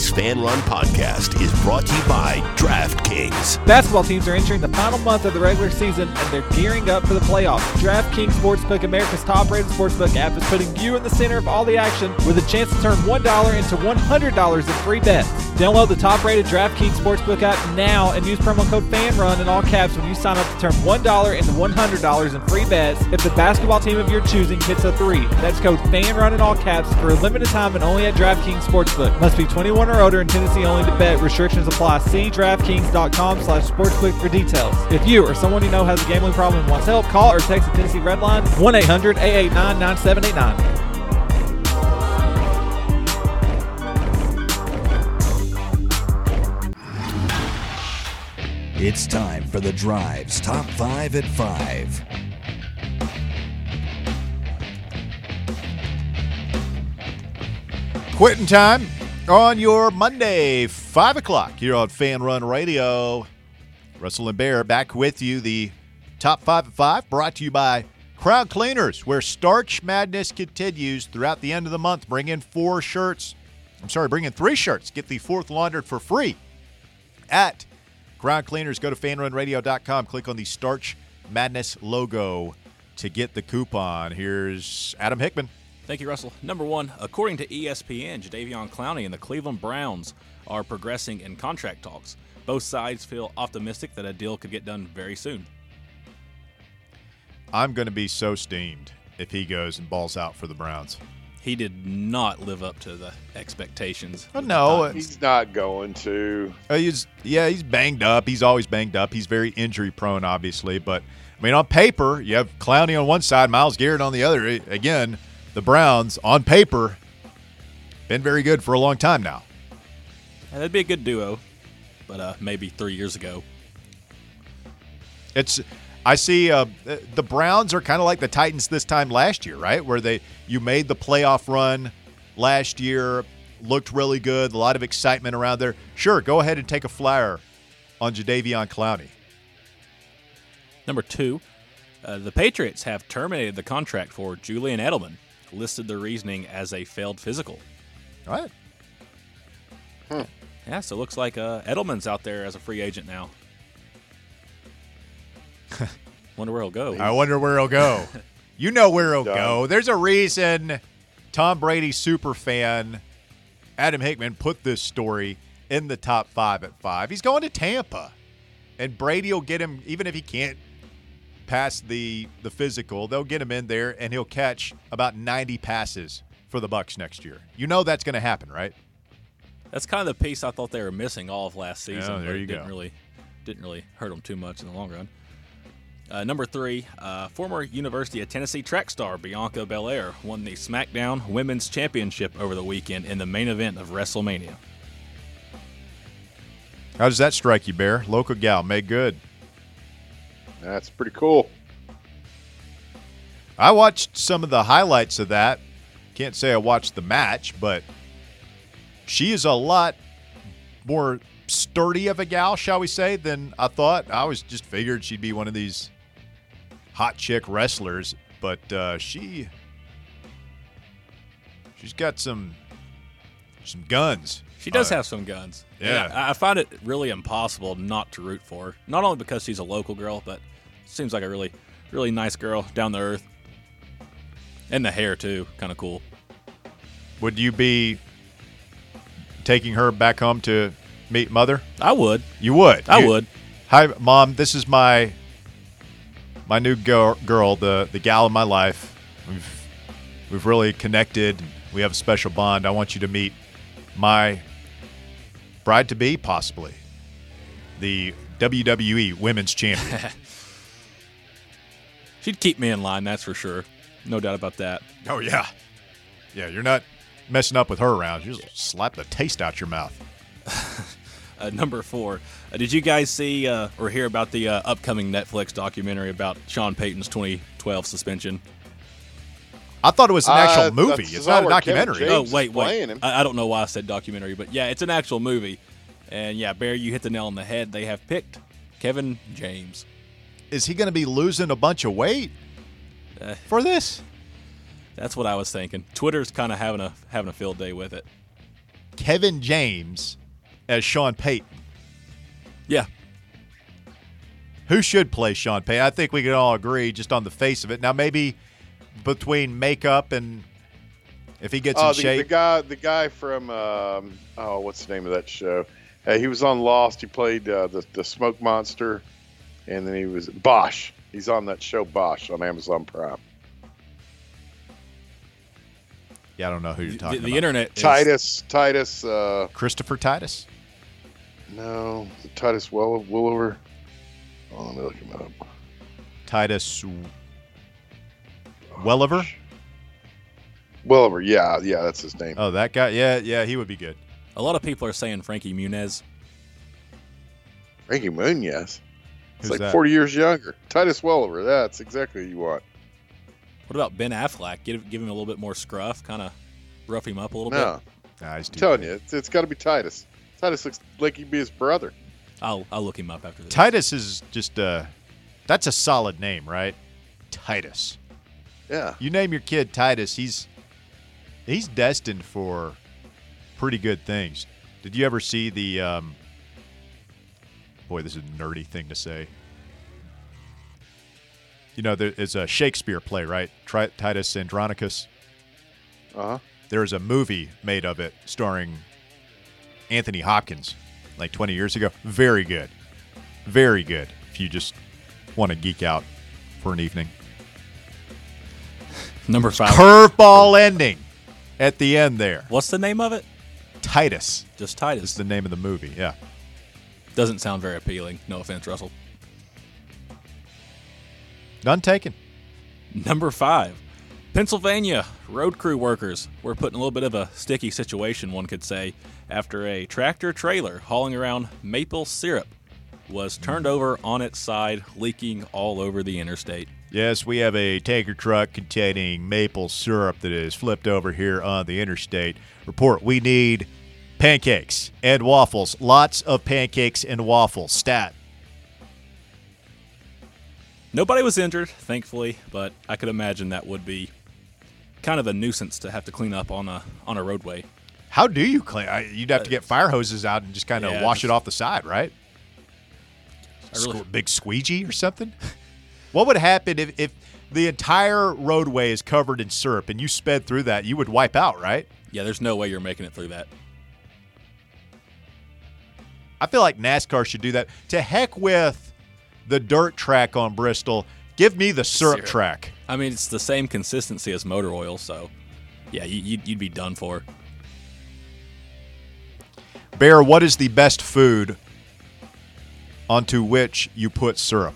Today's Fan Run podcast is brought to you by DraftKings. Basketball teams are entering the final month of the regular season, and they're gearing up for the playoffs. DraftKings Sportsbook, America's top-rated sportsbook app, is putting you in the center of all the action with a chance to turn $1 into $100 in free bets. Download the top-rated DraftKings Sportsbook app now and use promo code FANRUN in all caps when you sign up to turn $1 into $100 in free bets if the basketball team of your choosing hits a three. That's code FANRUN in all caps for a limited time and only at DraftKings Sportsbook. Must be 21 or older and Tennessee only to bet. Restrictions apply. See DraftKings.com/sportsbook for details. If you or someone you know has a gambling problem and wants help, call or text the Tennessee Red Line 1-800-889-9789. It's time for The Drive's Top 5 at 5. Quitting time on your Monday, 5 o'clock here on Fan Run Radio. Russell and Bear back with you. The Top 5 at 5 brought to you by Crown Cleaners, where Starch Madness continues throughout the end of the month. Bring in 3 shirts. Get the 4th laundered for free at Crown Cleaners. Go to fanrunradio.com. Click on the Starch Madness logo to get the coupon. Here's Adam Hickman. Thank you, Russell. Number 1, according to ESPN, Jadeveon Clowney and the Cleveland Browns are progressing in contract talks. Both sides feel optimistic that a deal could get done very soon. I'm going to be so steamed if he goes and balls out for the Browns. He did not live up to the expectations. Oh, no. He's not going to. He's banged up. He's always banged up. He's very injury-prone, obviously. But, I mean, on paper, you have Clowney on one side, Myles Garrett on the other. Again, the Browns, on paper, been very good for a long time now. Yeah, that'd be a good duo, but maybe 3 years ago. I see the Browns are kind of like the Titans this time last year, right? Where you made the playoff run last year, looked really good, a lot of excitement around there. Sure, go ahead and take a flyer on Jadeveon Clowney. Number 2, the Patriots have terminated the contract for Julian Edelman, listed the reasoning as a failed physical. All right. Yeah, so it looks like Edelman's out there as a free agent now. Wonder where he'll go. I wonder where he'll go. You know where he'll go. There's a reason Tom Brady super fan Adam Hickman put this story in the top 5 at 5. He's going to Tampa, and Brady will get him, even if he can't pass the physical, they'll get him in there, and he'll catch about 90 passes for the Bucs next year. You know that's going to happen, right? That's kind of the piece I thought they were missing all of last season. Oh, there you go. Didn't really hurt them too much in the long run. Number 3, former University of Tennessee track star Bianca Belair won the SmackDown Women's Championship over the weekend in the main event of WrestleMania. How does that strike you, Bear? Local gal, made good. That's pretty cool. I watched some of the highlights of that. Can't say I watched the match, but she is a lot more sturdy of a gal, shall we say, than I thought. I was just figured she'd be one of these hot chick wrestlers, but she's got some guns. She does have some guns. Yeah. And I find it really impossible not to root for her. Not only because she's a local girl, but seems like a really, really nice girl, down to earth. And the hair, too. Kind of cool. Would you be taking her back home to meet Mother? I would. You would? I would. Hi, Mom. This is my new girl, the gal of my life. We've really connected. We have a special bond. I want you to meet my bride-to-be, possibly, the WWE Women's Champion. She'd keep me in line, that's for sure. No doubt about that. Oh, yeah. Yeah, you're not messing up with her around. You just slap the taste out your mouth. Number 4, did you guys see or hear about the upcoming Netflix documentary about Sean Payton's 2012 suspension? I thought it was an actual movie. It's not a documentary. Oh, wait. I don't know why I said documentary, but yeah, it's an actual movie. And yeah, Bear, you hit the nail on the head. They have picked Kevin James. Is he going to be losing a bunch of weight for this? That's what I was thinking. Twitter's kind of having a field day with it. Kevin James as Sean Payton. Yeah. Who should play Sean Payton? I think we can all agree just on the face of it. Now, maybe between makeup and if he gets in shape. The guy from what's the name of that show? He was on Lost. He played the smoke monster, and then he was Bosch. He's on that show Bosch on Amazon Prime. Yeah, I don't know who you're talking about. The internet Titus. Christopher Titus? No, Titus Welliver. Oh, let me look him up. Titus Welliver? Welliver, yeah, that's his name. Oh, that guy? Yeah, he would be good. A lot of people are saying Frankie Muniz. Frankie Muniz. It's Who's like that? 40 years younger. Titus Welliver, that's exactly who you want. What about Ben Affleck? Give him a little bit more scruff, kind of rough him up a little No, bit. Nah, he's I'm too telling big. you, it's got to be Titus. Titus looks like he'd be his brother. I'll look him up after this. Titus is just that's a solid name, right? Titus. Yeah. You name your kid Titus, he's destined for pretty good things. Did you ever see the boy, this is a nerdy thing to say. You know, there's a Shakespeare play, right? Titus Andronicus. Uh-huh. There's a movie made of it starring Anthony Hopkins like 20 years ago. Very good. Very good if you just want to geek out for an evening. Number 5. Curveball ending at the end there. What's the name of it? Titus Just is Titus. the name of the movie, yeah. Doesn't sound very appealing. No offense, Russell. None taken. Number 5. Pennsylvania road crew workers were put in a little bit of a sticky situation, one could say, after a tractor trailer hauling around maple syrup was turned over on its side, leaking all over the interstate. Yes, we have a tanker truck containing maple syrup that is flipped over here on the interstate. Report, we need pancakes and waffles. Lots of pancakes and waffles. Stat. Nobody was injured, thankfully, but I could imagine that would be kind of a nuisance to have to clean up on a roadway. How do you clean? You'd have to get fire hoses out and just kind of Yeah, wash it off the side, right? Big squeegee or something? What would happen if the entire roadway is covered in syrup and you sped through that? You would wipe out, right? Yeah, there's no way you're making it through that. I feel like NASCAR should do that. To heck with the dirt track on Bristol. Give me the syrup track. I mean, it's the same consistency as motor oil, so yeah, you'd be done for. Bear, what is the best food onto which you put syrup?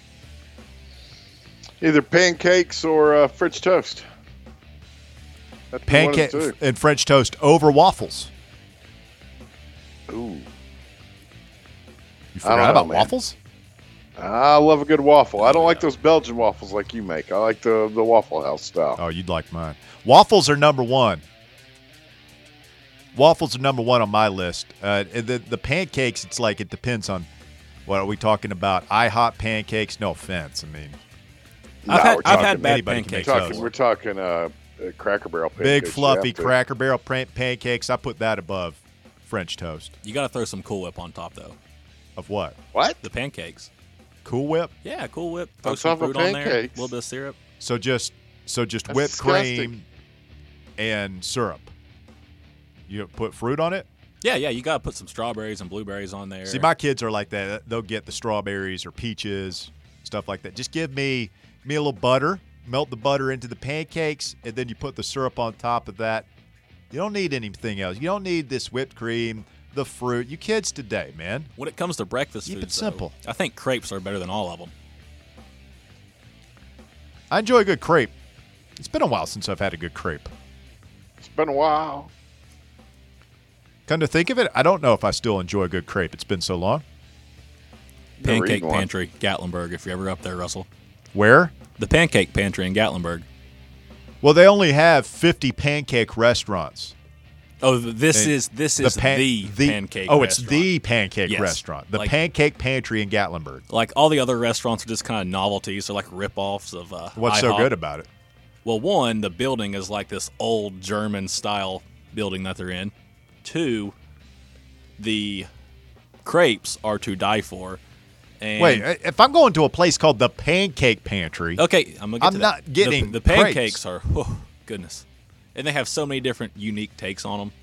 Either pancakes or French toast. That's Pancake one of the and French toast over waffles. two. Ooh. You I don't forgot know, about man. waffles? I love a good waffle. I don't like those Belgian waffles like you make. I like the Waffle House style. Oh, you'd like mine. Waffles are number one. Waffles are number one on my list. And the pancakes, it's like it depends on what are we talking about. IHOP pancakes, no offense. I mean, I've we're had talking- bad anybody can make pancakes. those. We're talking Cracker Barrel pancakes. big You fluffy have to. Cracker Barrel pancakes. I put that above French toast. You got to throw some Cool Whip on top, though. Of what? What? The pancakes. Cool Whip? Yeah, Cool Whip. Throw On some top of fruit on there. A pancakes? little bit of syrup. So just whipped disgusting. cream and syrup. You put fruit on it? Yeah, you got to put some strawberries and blueberries on there. See, my kids are like that. They'll get the strawberries or peaches, stuff like that. Just give me a little butter, melt the butter into the pancakes, and then you put the syrup on top of that. You don't need anything else. You don't need this whipped cream, the fruit. You kids today, man. When it comes to breakfast Keep it foods, simple. though, I think crepes are better than all of them. I enjoy a good crepe. It's been a while since I've had a good crepe. It's been a while. Come to think of it, I don't know if I still enjoy a good crepe. It's been so long. Never Pancake eaten one. Pantry, Gatlinburg, if you're ever up there, Russell. Where? The Pancake Pantry in Gatlinburg. Well, they only have 50 pancake restaurants. Oh, this is the pancake. Oh, it's restaurant. the pancake Yes. restaurant. The Like- Pancake Pantry in Gatlinburg. Like all the other restaurants are just kind of novelties. They're like rip-offs of What's so IHOP. good about it? Well, one, the building is like this old German-style building that they're in. 2, the crepes are to die for. And Wait, if I'm going to a place called the Pancake Pantry, okay, I'm gonna get to that. not getting the pancakes crepes. are goodness, and they have so many different unique takes on them.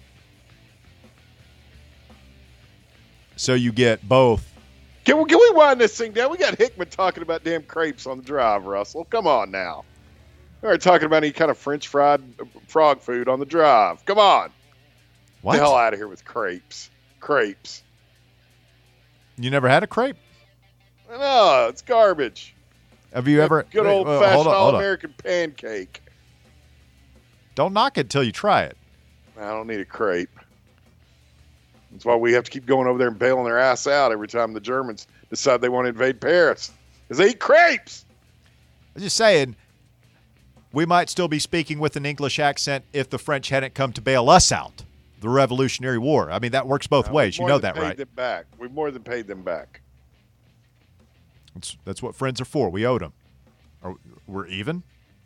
so you get both. Can we wind this thing down? We got Hickman talking about damn crepes on the drive, Russell. Come on now. We are talking about any kind of French fried frog food on the drive. Come on. What? The hell out of here with crepes. Crepes. You never had a crepe? No, it's garbage. Have you ever? Good wait, old-fashioned hold on. all-American pancake. Don't knock it till you try it. I don't need a crepe. That's why we have to keep going over there and bailing their ass out every time the Germans decide they want to invade Paris. Because they eat crepes. I'm just saying, we might still be speaking with an English accent if the French hadn't come to bail us out. The Revolutionary War. I mean, that works both ways. You know that, right? Them back. We've more than paid them back. That's what friends are for. We owed them. We're even?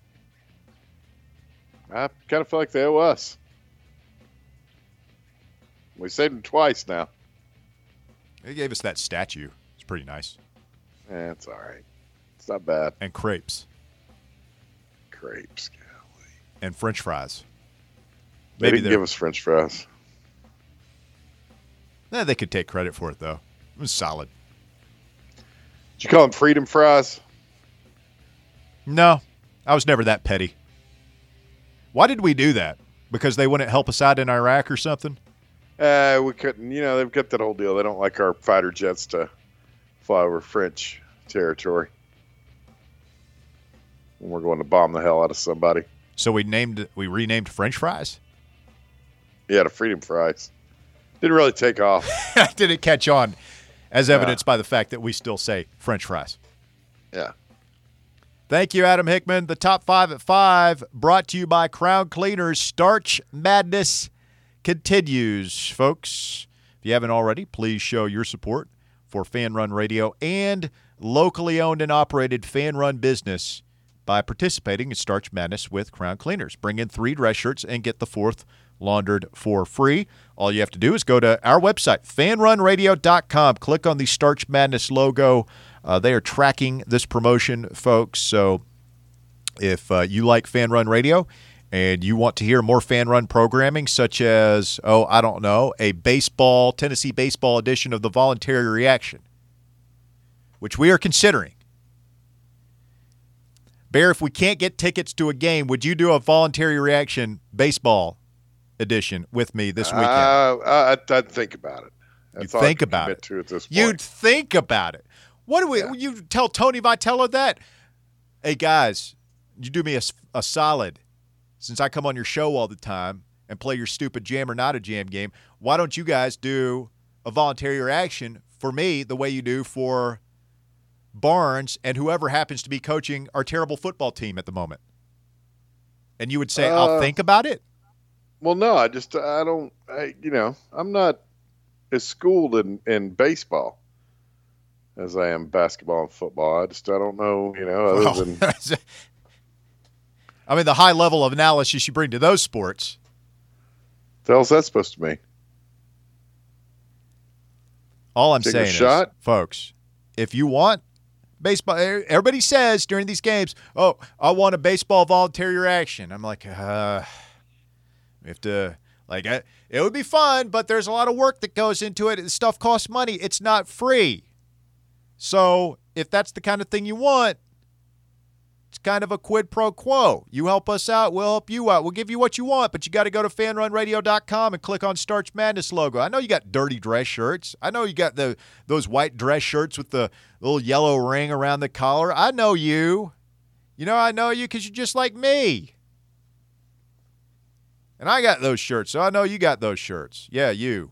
I kind of feel like they owe us. We saved them twice now. They gave us that statue. It's pretty nice. It's all right. It's not bad. And crepes. Crepes, golly. And French fries. They didn't give us French fries. They could take credit for it, though. It was solid. Did you call them freedom fries? No, I was never that petty. Why did we do that? Because they wouldn't help us out in Iraq or something? We couldn't. You know, they've got that whole deal. They don't like our fighter jets to fly over French territory when we're going to bomb the hell out of somebody. So we renamed French fries? Yeah, to freedom fries. Didn't really take off. Didn't catch on, as evidenced by the fact that we still say French fries. Yeah. Thank you, Adam Hickman. The Top 5 at 5, brought to you by Crown Cleaners. Starch Madness continues, folks. If you haven't already, please show your support for Fan Run Radio and locally owned and operated fan run business by participating in Starch Madness with Crown Cleaners. Bring in 3 dress shirts and get the 4th laundered for free. All you have to do is go to our website, fanrunradio.com. Click on the Starch Madness logo. They are tracking this promotion, folks. So if you like Fan Run Radio and you want to hear more Fan Run programming, such as, a Tennessee baseball edition of the Voluntary Reaction, which we are considering. Bear, if we can't get tickets to a game, would you do a Voluntary Reaction baseball edition with me this weekend? I'd think about it. You'd think about it. To at this point. You'd think about it. What do we? Yeah. You tell Tony Vitello that? Hey guys, you do me a solid. Since I come on your show all the time and play your stupid jam or not a jam game, why don't you guys do a Voluntary Reaction for me the way you do for Barnes and whoever happens to be coaching our terrible football team at the moment? And you would say, I'll think about it? Well, no, I'm not as schooled in baseball as I am basketball and football. I don't know, other than. I mean, the high level of analysis you bring to those sports. What the hell's that supposed to mean? All I'm saying is, folks, if you want baseball, everybody says during these games, oh, I want a baseball Voluntary Reaction. I'm like, we have to, it would be fun, but there's a lot of work that goes into it. Stuff costs money. It's not free. So if that's the kind of thing you want, it's kind of a quid pro quo. You help us out, we'll help you out. We'll give you what you want, but you got to go to fanrunradio.com and click on Starch Madness logo. I know you got dirty dress shirts. I know you got those white dress shirts with the little yellow ring around the collar. I know you. I know you because you're just like me. And I got those shirts, so I know you got those shirts. Yeah, you.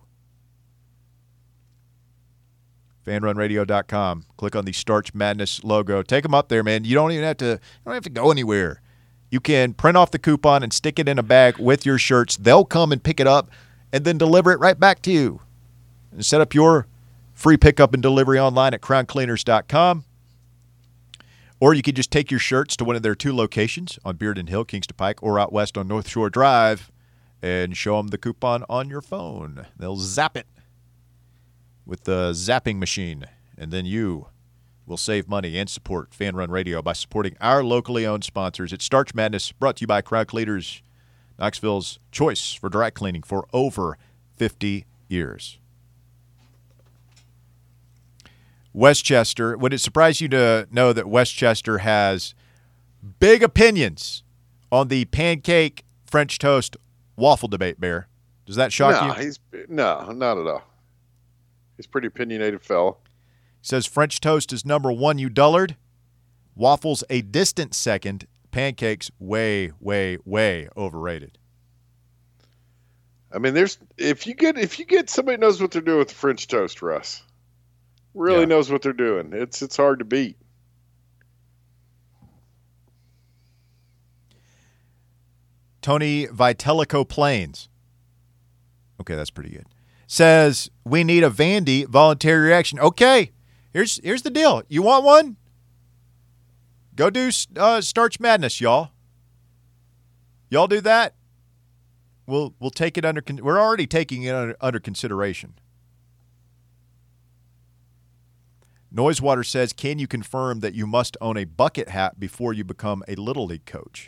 FanRunRadio.com. Click on the Starch Madness logo. Take them up there, man. You don't even have to go anywhere. You can print off the coupon and stick it in a bag with your shirts. They'll come and pick it up and then deliver it right back to you. And set up your free pickup and delivery online at crowncleaners.com. Or you could just take your shirts to one of their 2 locations on Bearden Hill, Kingston Pike, or out west on North Shore Drive and show them the coupon on your phone. They'll zap it with the zapping machine, and then you will save money and support Fan Run Radio by supporting our locally owned sponsors. It's Starch Madness, brought to you by Crowd Cleaners, Knoxville's choice for dry cleaning for over 50 years. Westchester, would it surprise you to know that Westchester has big opinions on the pancake, French toast, waffle debate, Bear? Does that shock you? No, not at all. He's a pretty opinionated fellow. He says French toast is number one, you dullard. Waffles a distant second. Pancakes way, way, way overrated. I mean, if you get somebody who knows what they're doing with the French toast, Russ, really knows what they're doing. It's hard to beat. Tony Vitelico Plains. Okay, that's pretty good. Says we need a Vandy voluntary reaction. Okay, here's the deal. You want one? Go do Starch Madness, y'all. Y'all do that. We'll take it under. We're already taking it under consideration. Noisewater says, can you confirm that you must own a bucket hat before you become a Little League coach?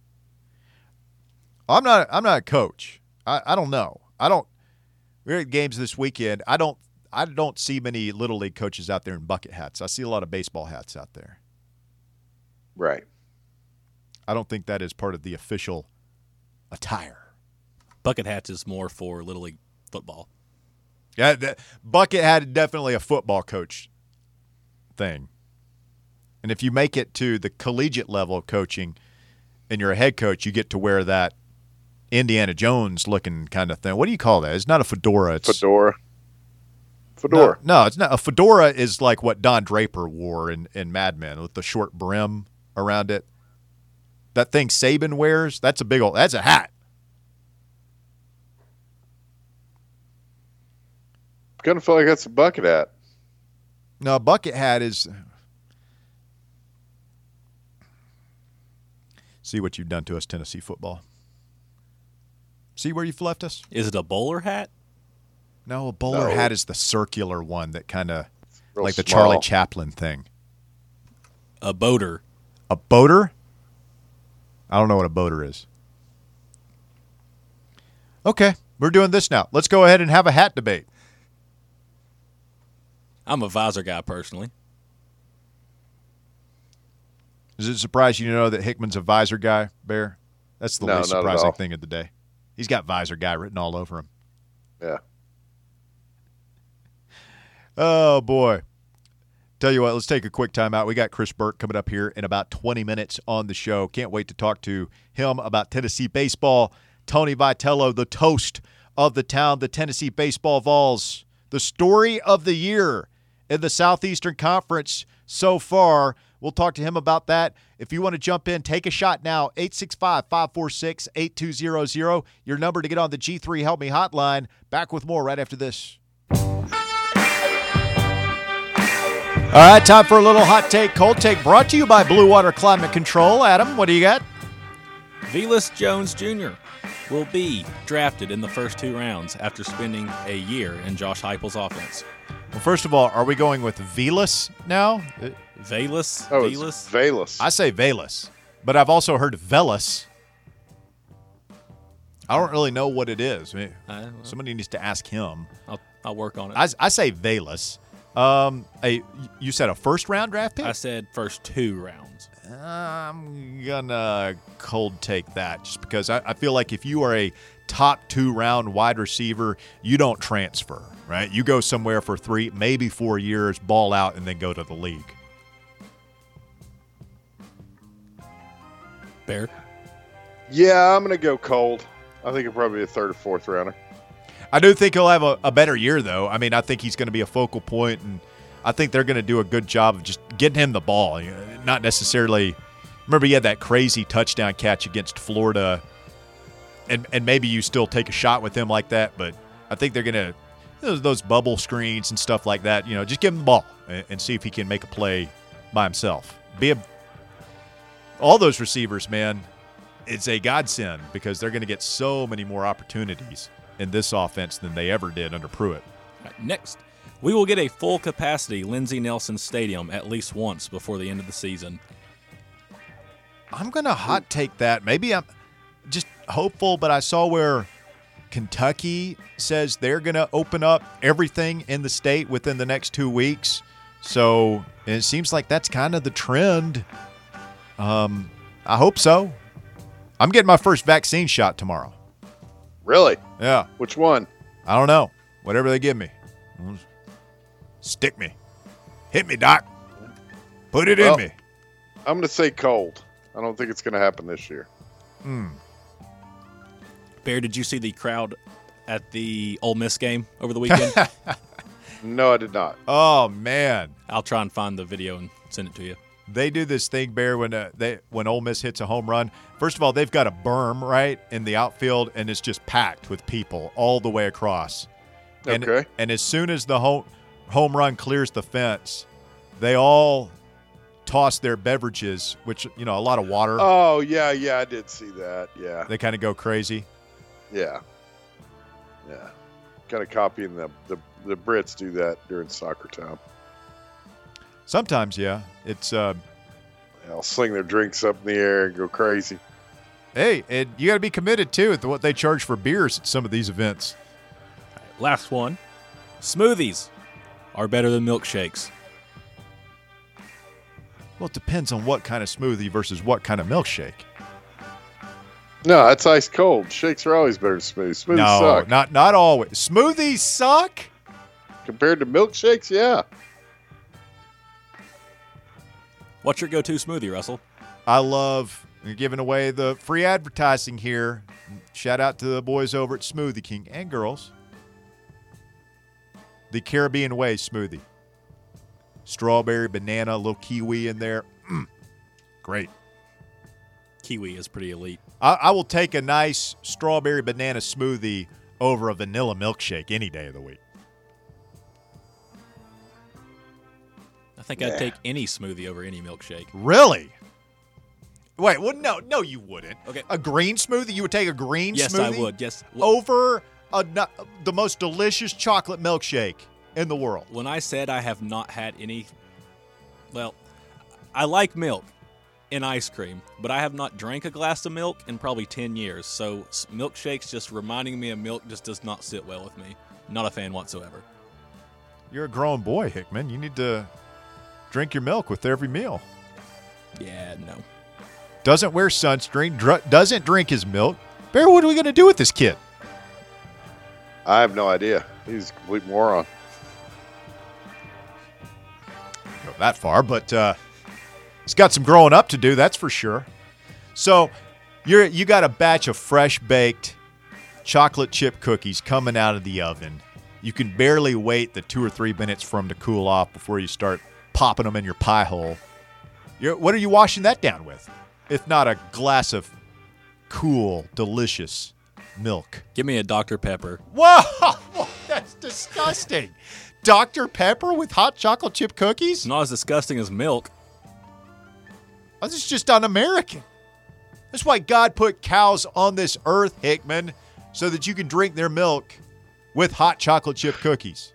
I'm not a coach. I don't know. We're at games this weekend. I don't see many Little League coaches out there in bucket hats. I see a lot of baseball hats out there. Right. I don't think that is part of the official attire. Bucket hats is more for Little League football. Yeah, bucket hat is definitely a football coach thing. And if you make it to the collegiate level of coaching and you're a head coach, you get to wear that Indiana Jones looking kind of thing. What do you call that? It's not a fedora. It's Fedora. No, it's not. A fedora is like what Don Draper wore in Mad Men with the short brim around it. That thing Saban wears, that's a hat. Kind of feel like that's a bucket hat. No, a bucket hat is. See what you've done to us, Tennessee football. See where you've left us? Is it a bowler hat? No, a bowler hat is the circular one that kind of like the small. Charlie Chaplin thing. A boater. A boater? I don't know what a boater is. Okay, we're doing this now. Let's go ahead and have a hat debate. I'm a visor guy personally. Does it surprise you to know that Hickman's a visor guy, Bear? That's the least not at surprising all. thing of the day. He's got visor guy written all over him. Yeah. Oh, boy. Tell you what, let's take a quick time out. We got Chris Burke coming up here in about 20 minutes on the show. Can't wait to talk to him about Tennessee baseball. Tony Vitello, the toast of the town, the Tennessee Baseball Vols, the story of the year in the Southeastern Conference so far. We'll talk to him about that. If you want to jump in, take a shot now. 865-546-8200. Your number to get on the G3 Help Me hotline. Back with more right after this. All right, time for a little hot take, cold take, brought to you by Blue Water Climate Control. Adam, what do you got? Velus Jones Jr. will be drafted in the first 2 rounds after spending a year in Josh Heupel's offense. Well, first of all, are we going with Velus now? Velus? Oh, Velus? it's Velus. I say Velus, but I've also heard Velus. I don't really know what it is. Somebody needs to ask him. I'll work on it. I say Velus. You said a first-round draft pick? I said first 2 rounds. I'm gonna cold take that just because I feel like if you are a top 2-round wide receiver, you don't transfer, right? You go somewhere for 3, maybe 4 years, ball out, and then go to the league. Bear? Yeah, I'm going to go cold. I think it'll probably be a 3rd or 4th rounder. I do think he'll have a better year, though. I mean, I think he's going to be a focal point, and I think they're going to do a good job of just getting him the ball. Not necessarily – remember he had that crazy touchdown catch against Florida, and maybe you still take a shot with him like that, but I think they're going to those bubble screens and stuff like that, just give him the ball and see if he can make a play by himself. All those receivers, man, it's a godsend because they're going to get so many more opportunities in this offense than they ever did under Pruitt. Next, we will get a full-capacity Lindsey Nelson Stadium at least once before the end of the season. I'm going to hot take that. Maybe I'm just hopeful, but I saw where Kentucky says they're going to open up everything in the state within the next 2 weeks. So it seems like that's kind of the trend. I hope so. I'm getting my first vaccine shot tomorrow. Really? Yeah. Which one? I don't know. Whatever they give me. Stick me. Hit me, Doc. Put it in me. I'm going to say cold. I don't think it's going to happen this year. Bear, did you see the crowd at the Ole Miss game over the weekend? No, I did not. Oh, man. I'll try and find the video and send it to you. They do this thing, Bear, when Ole Miss hits a home run. First of all, they've got a berm, right, in the outfield, and it's just packed with people all the way across. Okay. And as soon as the home run clears the fence, they all toss their beverages, which, a lot of water. Oh, yeah, I did see that. Yeah. They kind of go crazy. Yeah. Kind of copying the Brits do that during soccer time. Sometimes, yeah. It's They'll sling their drinks up in the air and go crazy. Hey, and you got to be committed, too, to what they charge for beers at some of these events. Last one. Smoothies are better than milkshakes. Well, it depends on what kind of smoothie versus what kind of milkshake. No, that's ice cold. Shakes are always better than smoothies. Smoothies suck. not always. Smoothies suck? Compared to milkshakes, yeah. What's your go-to smoothie, Russell? I love giving away the free advertising here. Shout out to the boys over at Smoothie King and girls. The Caribbean Way smoothie. Strawberry, banana, a little kiwi in there. Great. Kiwi is pretty elite. I will take a nice strawberry banana smoothie over a vanilla milkshake any day of the week. I think I'd take any smoothie over any milkshake. Really? Wait, well, no, you wouldn't. Okay. A green smoothie? You would take a green Yes, smoothie? I would. Yes. Over the most delicious chocolate milkshake in the world. When I said I have not had any, well, I like milk in ice cream, but I have not drank a glass of milk in probably 10 years. So milkshakes just reminding me of milk just does not sit well with me. Not a fan whatsoever. You're a grown boy, Hickman. You need to drink your milk with every meal. Yeah, no. Doesn't wear sunscreen, doesn't drink his milk. Bear, what are we going to do with this kid? I have no idea. He's a complete moron. Go that far, but he's got some growing up to do, that's for sure. So you got a batch of fresh baked chocolate chip cookies coming out of the oven. You can barely wait the 2 or 3 minutes for them to cool off before you start popping them in your pie hole. What are you washing that down with? If not a glass of cool, delicious milk. Give me a Dr. Pepper. Whoa, that's disgusting. Dr. Pepper with hot chocolate chip cookies? It's not as disgusting as milk. Oh, this is just un-American. That's why God put cows on this earth, Hickman, so that you can drink their milk with hot chocolate chip cookies.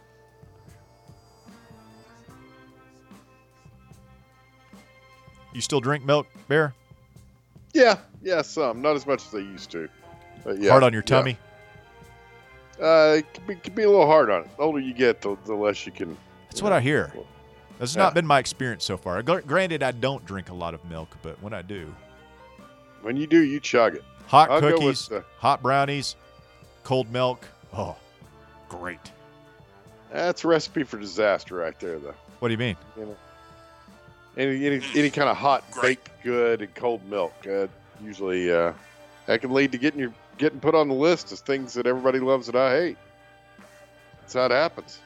You still drink milk, Bear? Yeah, some. Not as much as I used to. But yeah, Hard on your tummy? It can be a little hard on it. The older you get, the less you can. That's what I hear. That's not been my experience so far. Granted, I don't drink a lot of milk, but when I do. When you do, you chug it. Hot I'll go cookies, with hot brownies, cold milk. Oh, great. That's a recipe for disaster right there, though. What do you mean? You know, any kind of hot baked good and cold milk usually that can lead to getting put on the list as things that everybody loves that I hate. That's how it happens.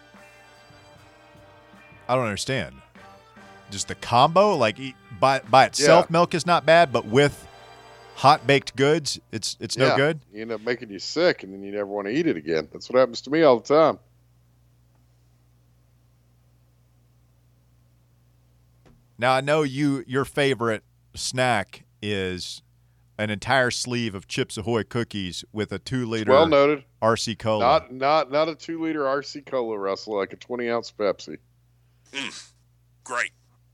I don't understand. Just the combo, like by itself, milk is not bad, but with hot baked goods, it's no good. You end up making you sick, and then you never want to eat it again. That's what happens to me all the time. Now I know your favorite snack is an entire sleeve of Chips Ahoy cookies with a 2-liter Well noted. RC Cola. Not a 2-liter RC Cola, Russell, like a 20-ounce Pepsi. Great.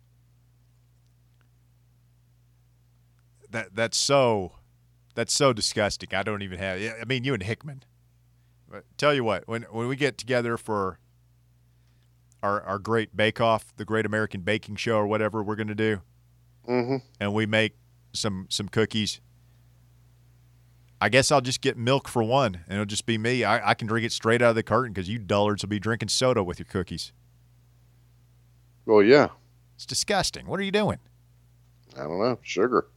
That's so disgusting. I don't even have. I mean, you and Hickman. But tell you what, when we get together for our great Bake Off, the Great American Baking Show, or whatever we're going to do, and we make some cookies, I guess I'll just get milk for one, and it'll just be me. I can drink it straight out of the carton because you dullards will be drinking soda with your cookies. Well, yeah. It's disgusting. What are you doing? I don't know. Sugar.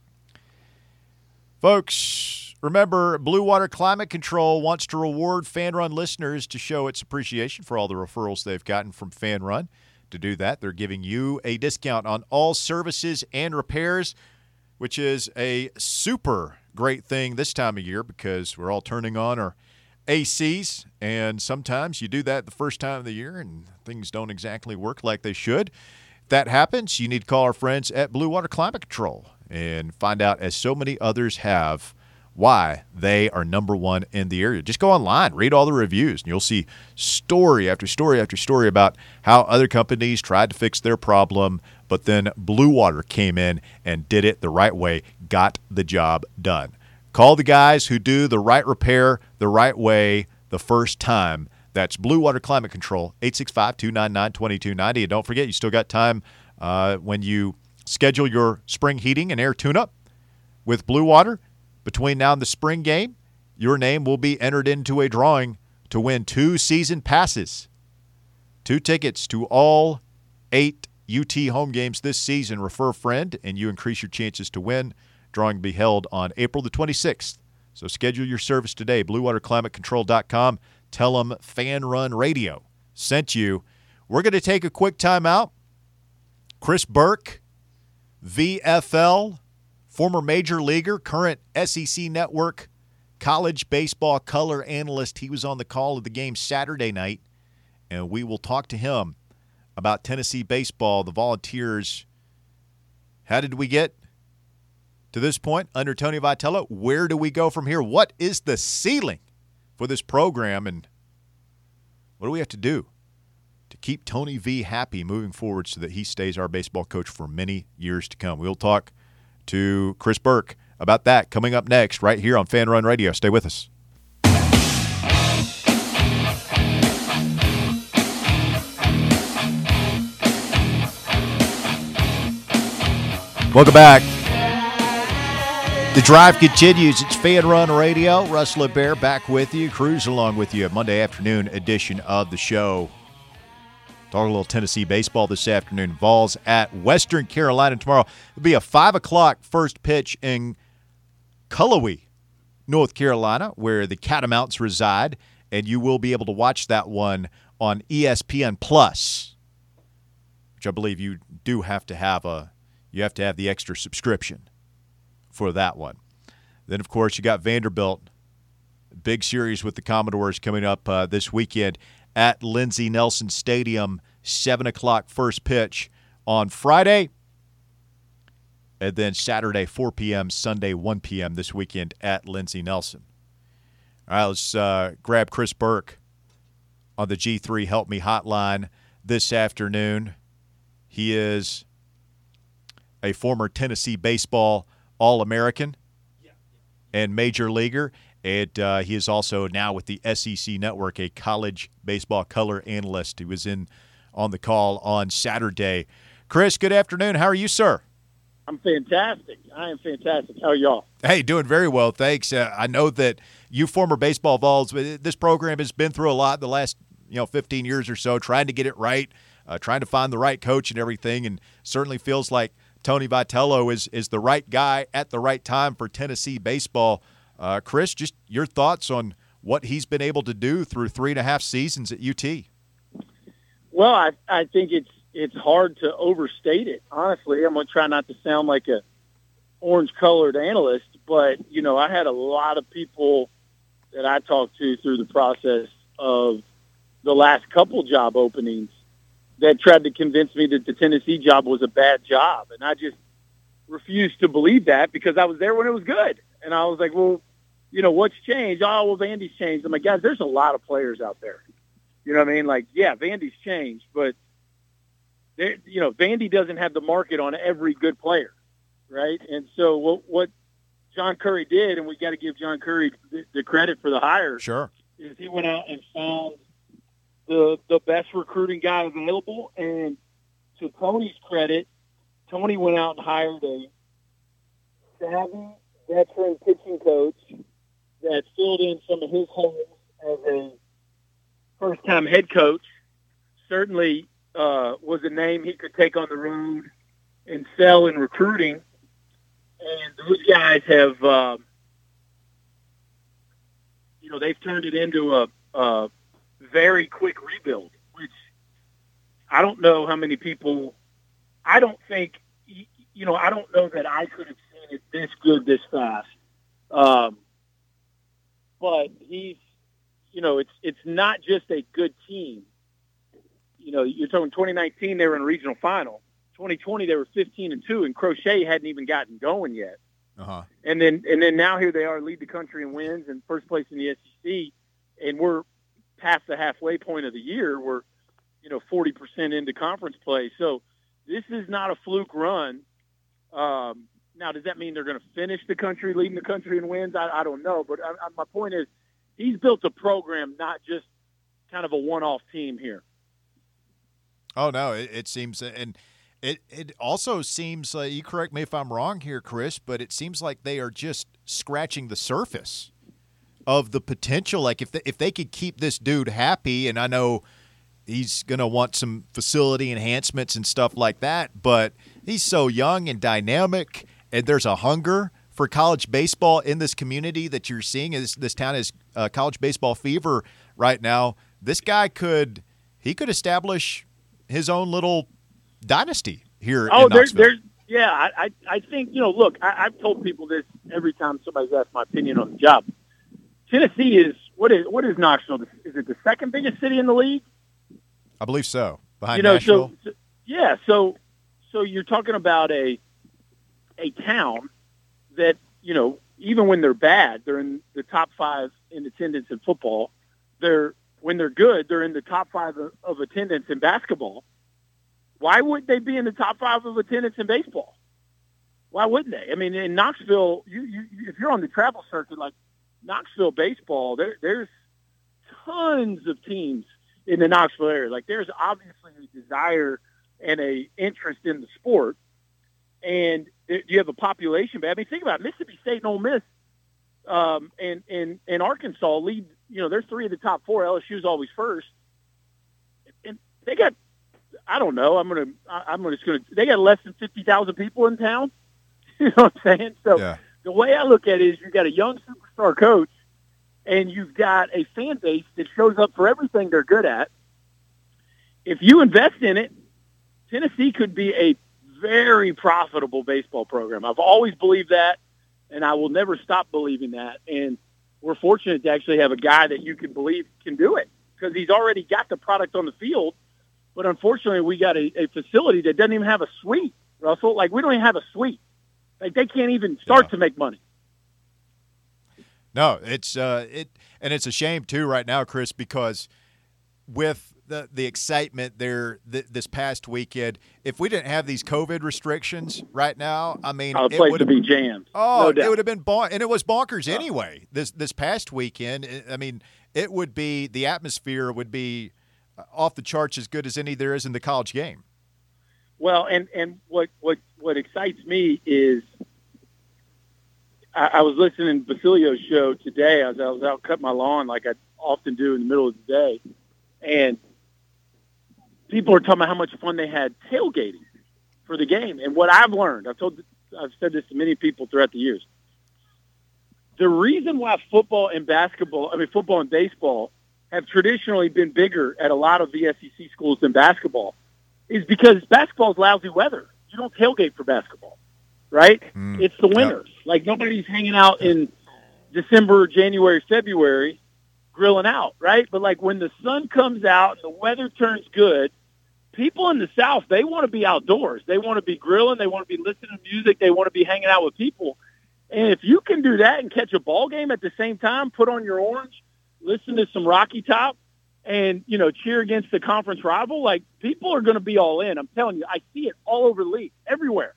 Folks, remember, Blue Water Climate Control wants to reward Fan Run listeners to show its appreciation for all the referrals they've gotten from Fan Run. To do that, they're giving you a discount on all services and repairs, which is a super great thing this time of year because we're all turning on our ACs, and sometimes you do that the first time of the year and things don't exactly work like they should. If that happens, you need to call our friends at Blue Water Climate Control and find out, as so many others have, why they are number one in the area. Just go online, read all the reviews, and you'll see story after story after story about how other companies tried to fix their problem, but then Blue Water came in and did it the right way, got the job done. Call the guys who do the right repair the right way the first time. That's Blue Water Climate Control, 865-299-2290. And don't forget, you still got time when you schedule your spring heating and air tune-up with Blue Water. Between now and the spring game, your name will be entered into a drawing to win 2 season passes. 2 tickets to all 8 UT home games this season. Refer a friend, and you increase your chances to win. Drawing will be held on April the 26th. So schedule your service today, BlueWaterClimateControl.com. Tell them Fan Run Radio sent you. We're going to take a quick timeout. Chris Burke, VFL, former major leaguer, current SEC Network college baseball color analyst. He was on the call of the game Saturday night, and we will talk to him about Tennessee baseball, the Volunteers. How did we get to this point under Tony Vitello? Where do we go from here? What is the ceiling for this program, and what do we have to do to keep Tony V happy moving forward so that he stays our baseball coach for many years to come? We'll talk to Chris Burke about that coming up next right here on Fan Run Radio. Stay with us. Welcome back. The drive continues. It's Fan Run Radio. Russell and Bear back with you, cruising along with you, a Monday afternoon edition of the show. Talk a little Tennessee baseball this afternoon. Vols at Western Carolina tomorrow. It'll be a 5 o'clock first pitch in Cullowhee, North Carolina, where the Catamounts reside, and you will be able to watch that one on ESPN Plus, which I believe you do have to have the extra subscription for that one. Then, of course, you got Vanderbilt. Big series with the Commodores coming up this weekend at Lindsey Nelson Stadium, 7 o'clock first pitch on Friday. And then Saturday, 4 p.m., Sunday, 1 p.m. this weekend at Lindsey Nelson. All right, let's grab Chris Burke on the G3 Help Me hotline this afternoon. He is a former Tennessee baseball All-American and major leaguer. And he is also now with the SEC Network, a college baseball color analyst. He was on the call on Saturday. Chris, good afternoon. How are you, sir? I'm fantastic. I am fantastic. How are y'all? Hey, doing very well, thanks. I know that you former baseball Vols, this program has been through a lot the last 15 years or so, trying to get it right, trying to find the right coach and everything, and certainly feels like Tony Vitello is the right guy at the right time for Tennessee baseball. Chris, just your thoughts on what he's been able to do through 3.5 seasons at UT. Well, I think it's hard to overstate it. Honestly, I'm going to try not to sound like a orange-colored analyst, but, I had a lot of people that I talked to through the process of the last couple job openings that tried to convince me that the Tennessee job was a bad job. And I just refused to believe that because I was there when it was good. And I was like, well, what's changed? Oh, well, Vandy's changed. I'm like, guys, there's a lot of players out there. You know what I mean? Like, yeah, Vandy's changed, but Vandy doesn't have the market on every good player, right? And so what John Curry did, and we got to give John Curry the credit for the hire. Sure. Is he went out and found the best recruiting guy available, and to Tony's credit, Tony went out and hired a savvy veteran pitching coach that filled in some of his holes as a first-time head coach. Certainly was a name he could take on the road and sell in recruiting. And those guys have, they've turned it into a very quick rebuild, which I don't know how many people – I don't think – I don't know that I could have seen it this good this fast. But he's – it's not just a good team. You're talking 2019, they were in a regional final. 2020, they were 15-2, and Crochet hadn't even gotten going yet. Uh-huh. And then now here they are, lead the country in wins and first place in the SEC, and we're past the halfway point of the year. We're 40% into conference play. So this is not a fluke run. Now, does that mean they're going to finish the country, leading the country in wins? I don't know. But my point is he's built a program, not just kind of a one-off team here. Oh, no, it seems – and it also seems you correct me if I'm wrong here, Chris, but it seems like they are just scratching the surface of the potential. Like if they could keep this dude happy, and I know he's going to want some facility enhancements and stuff like that, but he's so young and dynamic, and there's a hunger for college baseball in this community that you're seeing. This town is college baseball fever right now. This guy could establish his own little dynasty here in Knoxville. I think, look, I've told people this every time somebody's asked my opinion on the job. Tennessee is, what is Knoxville? Is it the second biggest city in the league? I believe so. Behind Nashville. So you're talking about a town that, even when they're bad, they're in the top 5 in attendance in football. When they're good, they're in the top 5 of attendance in basketball. Why would they be in the top 5 of attendance in baseball? Why wouldn't they? I mean, in Knoxville, if you're on the travel circuit, like Knoxville baseball, there's tons of teams in the Knoxville area. Like, there's obviously a desire and a interest in the sport, and you have a population. But I mean, think about it. Mississippi State and Ole Miss and Arkansas lead. They're 3 of the top 4. LSU's always first, and they got. I don't know. They got less than 50,000 people in town. You know what I'm saying? So The way I look at it is you've got a young superstar coach, and you've got a fan base that shows up for everything they're good at. If you invest in it, Tennessee could be a very profitable baseball program. I've always believed that, and I will never stop believing that. And we're fortunate to actually have a guy that you can believe can do it because he's already got the product on the field. But unfortunately, we got a facility that doesn't even have a suite, Russell. Like, we don't even have a suite. Like, they can't even start to make money. No, it's and it's a shame too right now, Chris, because with the excitement there this past weekend, if we didn't have these COVID restrictions right now, I mean, the place would be jammed. Oh, no it would have been and it was bonkers anyway. This past weekend, I mean, it would be the atmosphere would be off the charts as good as any there is in the college game. Well, and what excites me is I was listening to Basilio's show today. I was out cutting my lawn like I often do in the middle of the day, and people are talking about how much fun they had tailgating for the game. And what I've learned, I've said this to many people throughout the years, the reason why football and baseball have traditionally been bigger at a lot of the SEC schools than basketball is because basketball is lousy weather. You don't tailgate for basketball, right? It's the winters. Yep. Like, nobody's hanging out in December, January, February grilling out, right? But, like, when the sun comes out and the weather turns good, people in the South, they want to be outdoors. They want to be grilling. They want to be listening to music. They want to be hanging out with people. And if you can do that and catch a ball game at the same time, put on your orange, listen to some Rocky Top, and, cheer against the conference rival, like, people are going to be all in. I'm telling you, I see it all over the league, everywhere.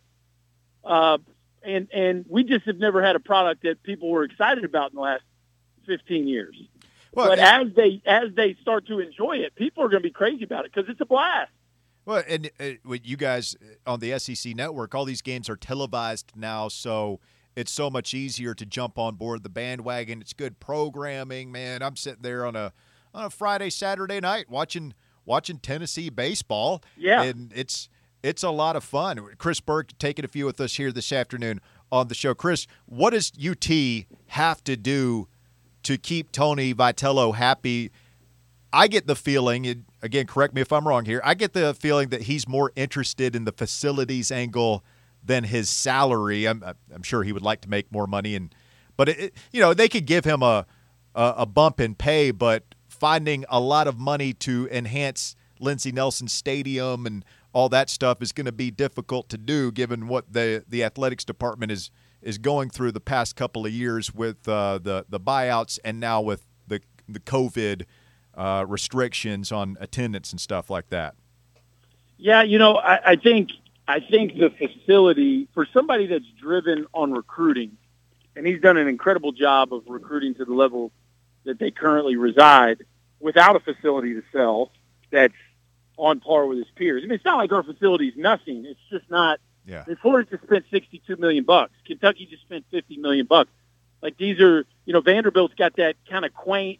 And we just have never had a product that people were excited about in the last 15 years. Well, but as they start to enjoy it, people are going to be crazy about it because it's a blast. Well, and with you guys on the SEC network, all these games are televised now, so it's so much easier to jump on board the bandwagon. It's good programming, man. I'm sitting there on a Friday, Saturday night watching Tennessee baseball. Yeah, and it's a lot of fun. Chris Burke taking a few with us here this afternoon on the show. Chris, what does UT have to do to keep Tony Vitello happy? I get the feeling, and again, correct me if I'm wrong here, I get the feeling that he's more interested in the facilities angle than his salary. I'm sure he would like to make more money, but they could give him a bump in pay, but finding a lot of money to enhance Lindsey Nelson Stadium and all that stuff is going to be difficult to do, given what the athletics department is going through the past couple of years with the buyouts and now with the COVID restrictions on attendance and stuff like that. Yeah, I think the facility, for somebody that's driven on recruiting, and he's done an incredible job of recruiting to the level that they currently reside without a facility to sell that's on par with his peers. I mean, it's not like our facility is nothing. It's just not. Yeah. Florida just spent $62 million. Kentucky just spent $50 million. Like, these are, Vanderbilt's got that kind of quaint,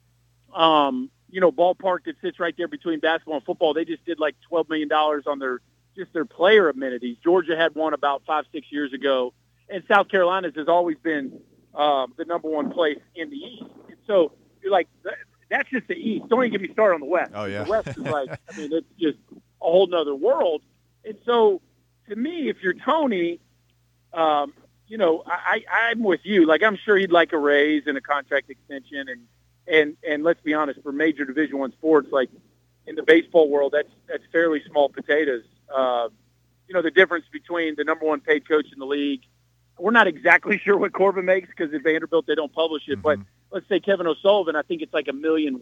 ballpark that sits right there between basketball and football. They just did like $12 million on their player amenities. Georgia had one about 5-6 years ago, and South Carolina's has always been the number one place in the East. And so you're like, that's just the East. Don't even get me started on the West. Oh, yeah. The West is like, it's just a whole nother world. And so, to me, if you're Tony, I'm with you. Like, I'm sure he'd like a raise and a contract extension, and let's be honest, for major Division I sports, like in the baseball world, that's fairly small potatoes. The difference between the number one paid coach in the league, we're not exactly sure what Corbin makes because at Vanderbilt they don't publish it, but let's say Kevin O'Sullivan, I think it's like $1.1 million.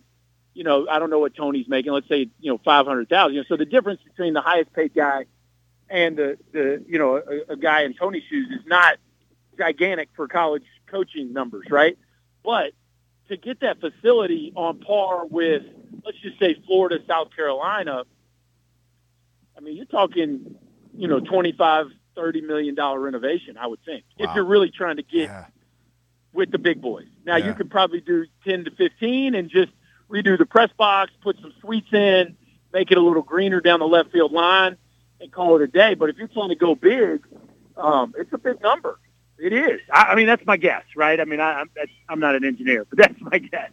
I don't know what Tony's making. Let's say $500,000. So the difference between the highest paid guy and a guy in Tony's shoes is not gigantic for college coaching numbers, right? But to get that facility on par with, let's just say, Florida, South Carolina, I mean, you're talking, $25-30 million renovation, I would think, if you're really trying to get with the big boys. Now, you could probably do 10 to 15 and just redo the press box, put some suites in, make it a little greener down the left field line, and call it a day. But if you're trying to go big, it's a big number. It is. I mean, that's my guess, right? I mean, I'm not an engineer, but that's my guess.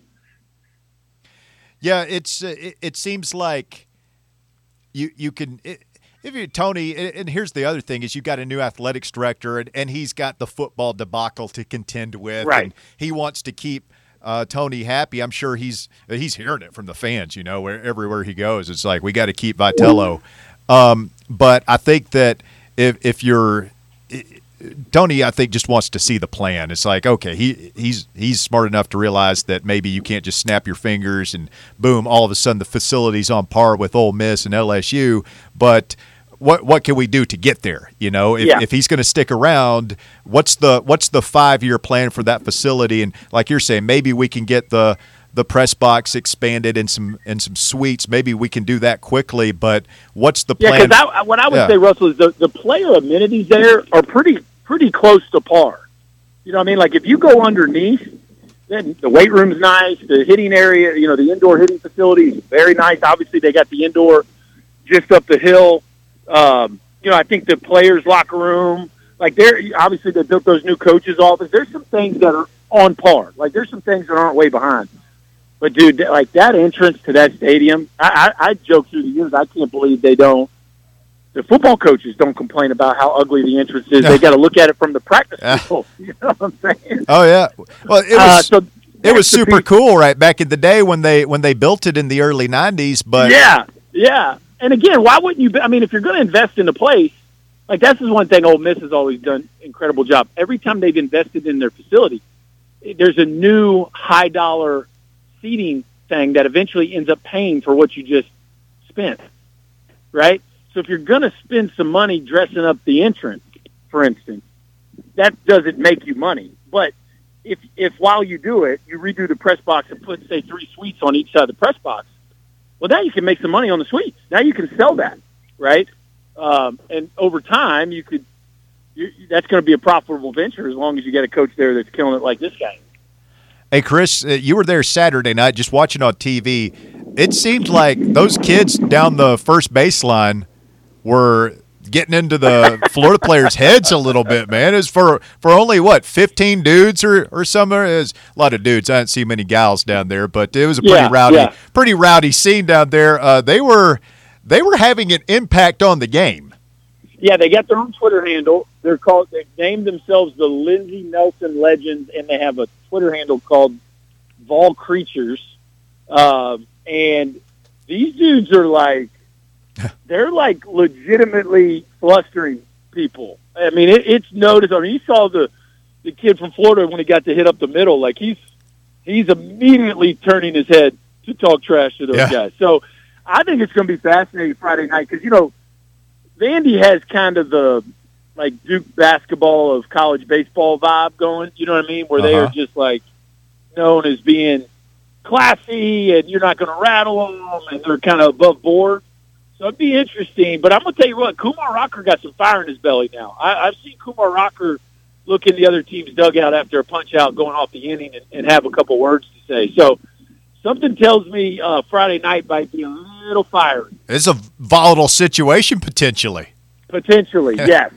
Yeah, it seems like you can if you're Tony. And here's the other thing: is you got a new athletics director, and he's got the football debacle to contend with, right? And he wants to keep Tony happy. I'm sure he's hearing it from the fans. Everywhere he goes, it's like, we got to keep Vitello. But I think that if you're Tony, I think just wants to see the plan. It's like, okay, he's smart enough to realize that maybe you can't just snap your fingers and boom, all of a sudden the facility's on par with Ole Miss and LSU. But what can we do to get there? If he's going to stick around, what's the 5-year plan for that facility? And like you're saying, maybe we can get the press box expanded and some suites. Maybe we can do that quickly, but what's the plan? Yeah, because what I would say, Russell, is the player amenities there are pretty close to par. You know what I mean? Like, if you go underneath, then the weight room's nice, the hitting area, the indoor hitting facility is very nice. Obviously, they got the indoor just up the hill. I think the players' locker room, like, they built those new coaches' office. There's some things that are on par. Like, there's some things that aren't way behind. But, dude, like, that entrance to that stadium, I joke through the years, I can't believe the football coaches don't complain about how ugly the entrance is. They got to look at it from the practice field. You know what I'm saying? Oh, yeah. Well, it was super cool, right, back in the day when they built it in the early 90s. But Yeah. And, again, why wouldn't you – I mean, if you're going to invest in a place, Like, that's the one thing Ole Miss has always done an incredible job. Every time they've invested in their facility, there's a new high-dollar seating thing that eventually ends up paying for what you just spent, right? So if you're going to spend some money dressing up the entrance, for instance, that doesn't make you money. But if while you do it, you redo the press box and put, say, 3 suites on each side of the press box, well, now you can make some money on the suites. Now you can sell that, right? And over time, that's going to be a profitable venture as long as you get a coach there that's killing it like this guy. Hey, Chris, you were there Saturday night just watching on TV. It seemed like those kids down the first baseline were getting into the Florida players' heads a little bit, man. It was for only, 15 dudes or something? It was a lot of dudes. I didn't see many gals down there, but it was a pretty rowdy scene down there. They were having an impact on the game. Yeah, they got their own Twitter handle. They named themselves the Lindsey Nelson Legends, and they have a Twitter handle called Vol Creatures. And these dudes are like, they're like legitimately flustering people. I mean, it's noticed. I mean, you saw the kid from Florida when he got to hit up the middle. Like, he's immediately turning his head to talk trash to those guys. So I think it's going to be fascinating Friday night because, Vandy has kind of the, like, Duke basketball of college baseball vibe going, you know what I mean, where they are just, like, known as being classy and you're not going to rattle them and they're kind of above board. So it'd be interesting. But I'm going to tell you what, Kumar Rocker got some fire in his belly now. I've seen Kumar Rocker look in the other team's dugout after a punch-out going off the inning and have a couple words to say. So something tells me Friday night might be a little fiery. It's a volatile situation potentially. Potentially, yes.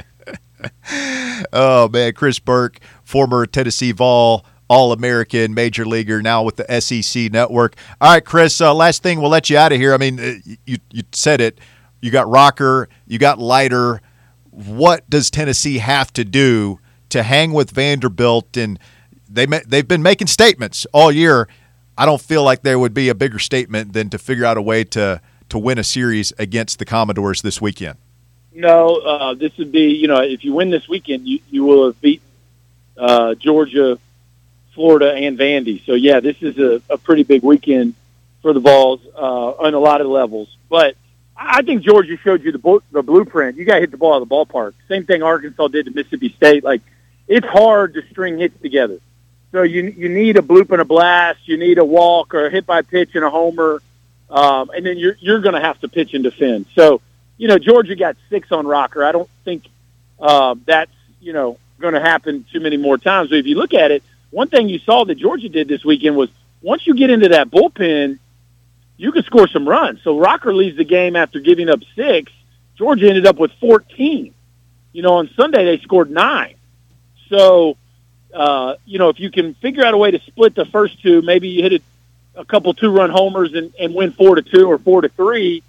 Oh, man, Chris Burke, former Tennessee Vol, All-American, Major Leaguer, now with the SEC Network. All right, Chris, last thing, we'll let you out of here. I mean, you said it. You got Rocker, you got Leiter. What does Tennessee have to do to hang with Vanderbilt? And they've been making statements all year. I don't feel like there would be a bigger statement than to figure out a way to win a series against the Commodores this weekend. No, this would be, if you win this weekend, you will have beaten Georgia, Florida, and Vandy. So, yeah, this is a pretty big weekend for the Vols on a lot of levels. But I think Georgia showed you the blueprint. You got to hit the ball out of the ballpark. Same thing Arkansas did to Mississippi State. Like, it's hard to string hits together. So you need a bloop and a blast. You need a walk or a hit by pitch and a homer. And then you're going to have to pitch and defend. So, Georgia got 6 on Rocker. I don't think that's, going to happen too many more times. But if you look at it, one thing you saw that Georgia did this weekend was once you get into that bullpen, you can score some runs. So Rocker leads the game after giving up 6. Georgia ended up with 14. On Sunday they scored 9. So, if you can figure out a way to split the first 2, maybe you hit a couple 2-run homers and win 4-2 or 4-3.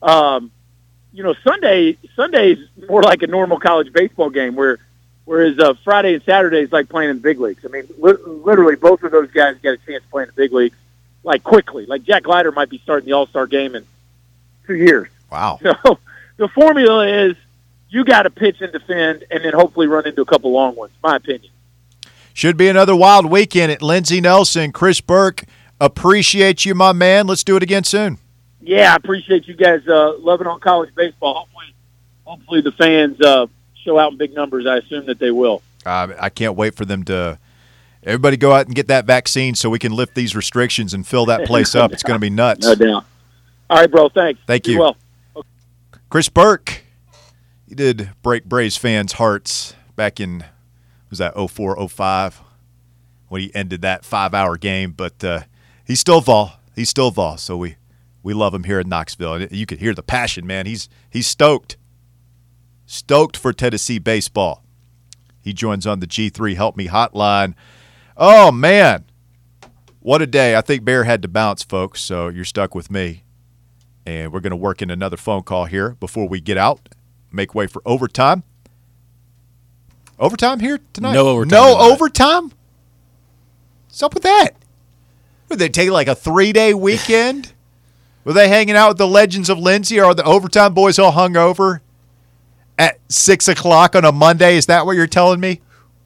Sunday is more like a normal college baseball game whereas Friday and Saturday is like playing in the big leagues. I mean, literally both of those guys get a chance to play in the big leagues, like quickly. Like Jack Leiter might be starting the All-Star game in 2 years. Wow. So the formula is you got to pitch and defend and then hopefully run into a couple long ones, my opinion. Should be another wild weekend at Lindsey Nelson. Chris Burke, appreciate you, my man. Let's do it again soon. Yeah, I appreciate you guys loving on college baseball. Hopefully the fans show out in big numbers. I assume that they will. I can't wait for them to – everybody go out and get that vaccine so we can lift these restrictions and fill that place up. It's going to be nuts. No doubt. All right, bro. Thanks. Thank you. Well. Okay. Chris Burke, he did break Braves fans' hearts back in – was that 04-05 when he ended that 5-hour game. But he's still Vol. He's still Vol. So we love him here in Knoxville. And you could hear the passion, man. He's stoked. Stoked for Tennessee baseball. He joins on the G3 Help Me hotline. Oh, man. What a day. I think Bear had to bounce, folks, so you're stuck with me. And we're going to work in another phone call here before we get out, make way for overtime. Overtime here tonight? No overtime. No overtime? What's up with that? Would they take like a 3-day weekend? Were they hanging out with the Legends of Lindsey? Or are the overtime boys all hungover? At 6 o'clock on a Monday, is that what you're telling me?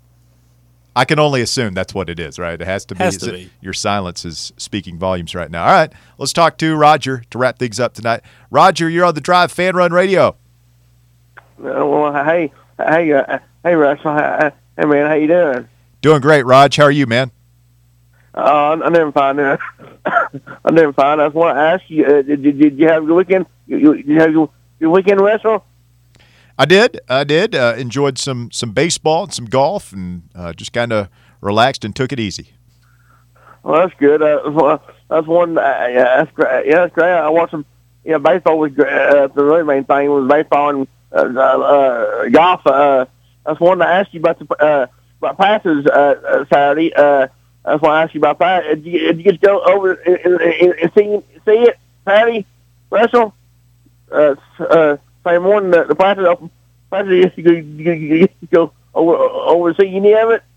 I can only assume that's what it is, right? It has to be. Has to be. Your silence is speaking volumes right now. All right, let's talk to Roger to wrap things up tonight. Roger, you're on the Drive Fan Run Radio. Well, hey, Russell. Hey, man, how you doing? Doing great, Raj. How are you, man? I'm doing fine. I'm doing fine. I just want to ask you, did you have a good weekend? You have your weekend, Russell? I did. Enjoyed some baseball and some golf, and just kind of relaxed and took it easy. Well, that's good. That's one. Yeah, that's great. Yeah, that's great. I watched some. Yeah, baseball was great. The really main thing was baseball and golf. I just wanted to ask you about passes Saturday. I just want to ask you about that. Did you get to go over and see it, Patty, Russell? Same morning the practice open. You go over to see any of it?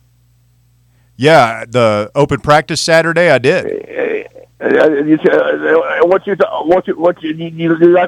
Yeah, the open practice Saturday, I did. What you like?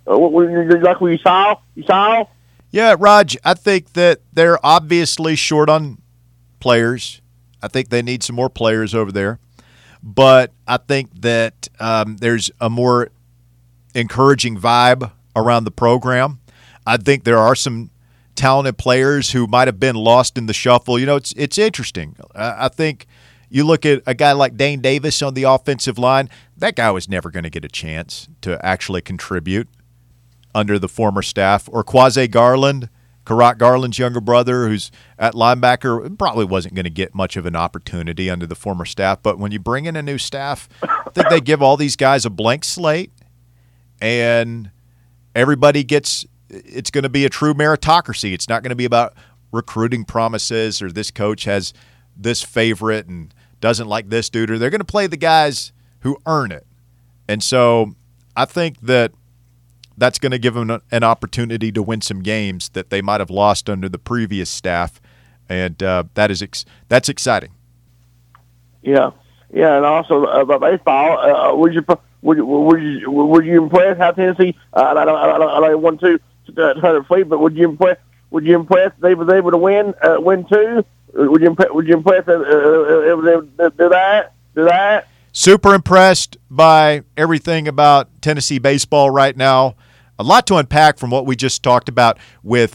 We saw? You saw? Yeah, Raj, I think that they're obviously short on players. I think they need some more players over there. But I think that there's a more encouraging vibe around the program. I think there are some talented players who might have been lost in the shuffle. You know, it's interesting. I think you look at a guy like Dane Davis on the offensive line. That guy was never going to get a chance to actually contribute under the former staff. Or Quasi Garland, Karat Garland's younger brother, who's at linebacker, probably wasn't going to get much of an opportunity under the former staff. But when you bring in a new staff, I think they give all these guys a blank slate, and everybody gets – it's going to be a true meritocracy. It's not going to be about recruiting promises or this coach has this favorite and doesn't like this dude. Or they're going to play the guys who earn it. And so I think that that's going to give them an opportunity to win some games that they might have lost under the previous staff, and that's exciting. Yeah, and also about baseball, were you impressed how Tennessee? I don't want to fleet, but would you impress they was able to win too? Would you impress do that? Super impressed by everything about Tennessee baseball right now. A lot to unpack from what we just talked about with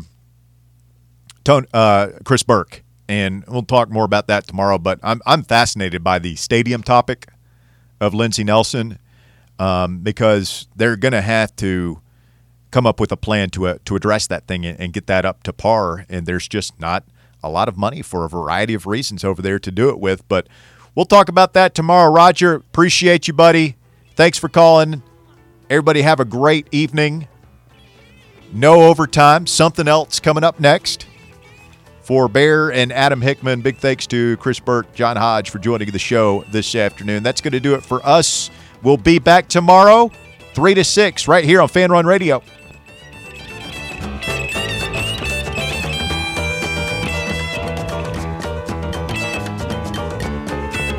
Chris Burke, and we'll talk more about that tomorrow. But I'm fascinated by the stadium topic of Lindsey Nelson because they're going to have to come up with a plan to address that thing and get that up to par. And there's just not a lot of money for a variety of reasons over there to do it with. But we'll talk about that tomorrow. Roger, appreciate you, buddy. Thanks for calling. Everybody have a great evening. No overtime. Something else coming up next. For Bear and Adam Hickman, big thanks to Chris Burke, John Hodge for joining the show this afternoon. That's going to do it for us. We'll be back tomorrow, 3 to 6, right here on Fan Run Radio.